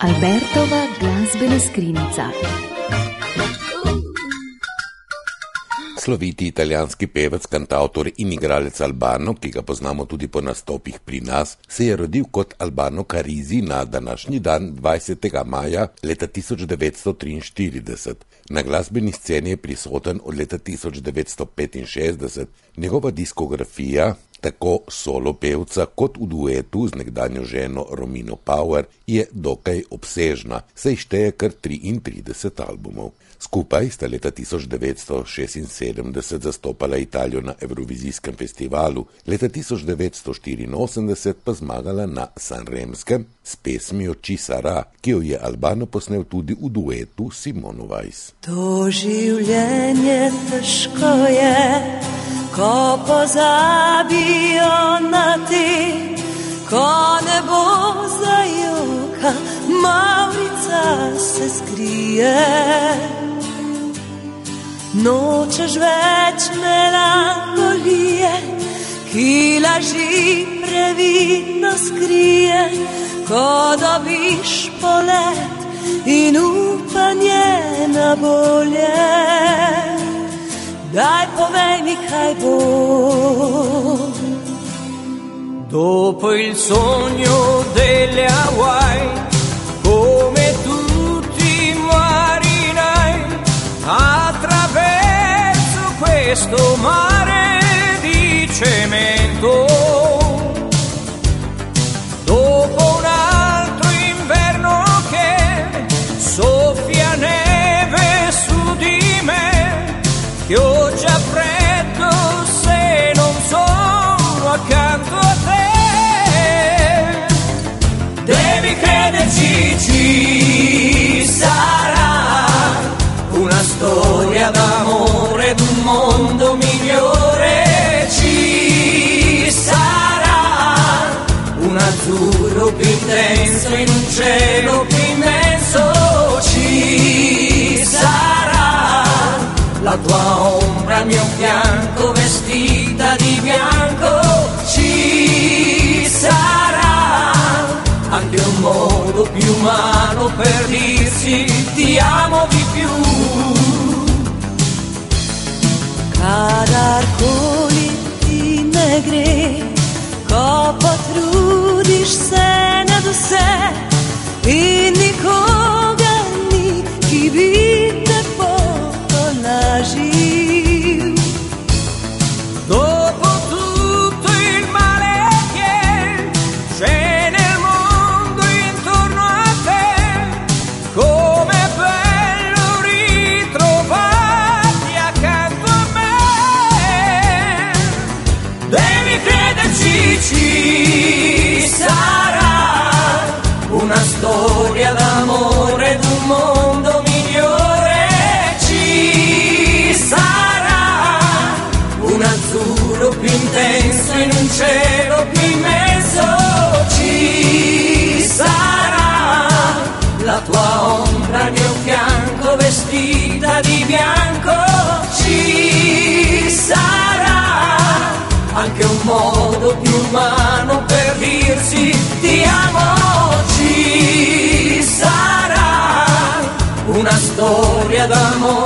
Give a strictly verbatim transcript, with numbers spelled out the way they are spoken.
Albertova glazbena skrinjica. Sloviti italijanski pevec, kantautor in igralec Albano, ki ga poznamo tudi po nastopih pri nas, se je rodil kot Albano Carisi na današnji dan dvajsetega maja leta tisoč devetsto triinštirideset. Na glasbeni sceni je prisoten od leta tisoč devetsto petinšestdeset. Njegova diskografija, tako solo pevca kot v duetu z nekdanjo ženo Romino Power, je dokaj obsežna, saj šteje kar triintrideset albumov. Skupaj sta leta tisoč devetsto šestinsedemdeset zastopala Italijo na Evrovizijskem festivalu, leta tisoč devetsto štiriinosemdeset pa zmagala na Sanremskem s pesmijo Ci sarà, ki jo je Albano posnel tudi v duetu s Simono Weiss. To življenje težko je, ko pozabijo na te, ko ne bo zajoka, Mavrica se skrije. Nočeš več melankolije, ki laži previdno skrije, ko dobiš polet in upanje na bolje. Daj, povej mi, kaj bo. Dopo il sogno delle Hawaii, come tutti i marinai, attraverso questo mare di cemento. Dopo un altro inverno che soffia neve su di me, che ho già freddo se non sono accanto a te. Devi crederci, ci sarà una storia d'amore d'un mondo migliore. Ci sarà un azzurro più intenso in un cielo più immenso. Ci sarà la tua ombra al mio fianco vestita di bianco. Ci sarà anche un modo più umano per dirsi ti amo di più. Kadarkoli ti ne gre, ko potrudiš se nad vse in nikoga ni, ki bi te potolažil. Dopo tutto il male che c'è nel mondo intorno a te, com'è bello ritrovarti accanto a me. Devi crederci, ci sarà una storia d'amore d'un mondo migliore. Ci sarà un azzurro più intenso in un cielo più immenso. Ci sarà la tua ombra al mio fianco vestita di bianco. Ci sarà anche un modo più umano per dirsi ti amo. Ci sarà una storia d'amore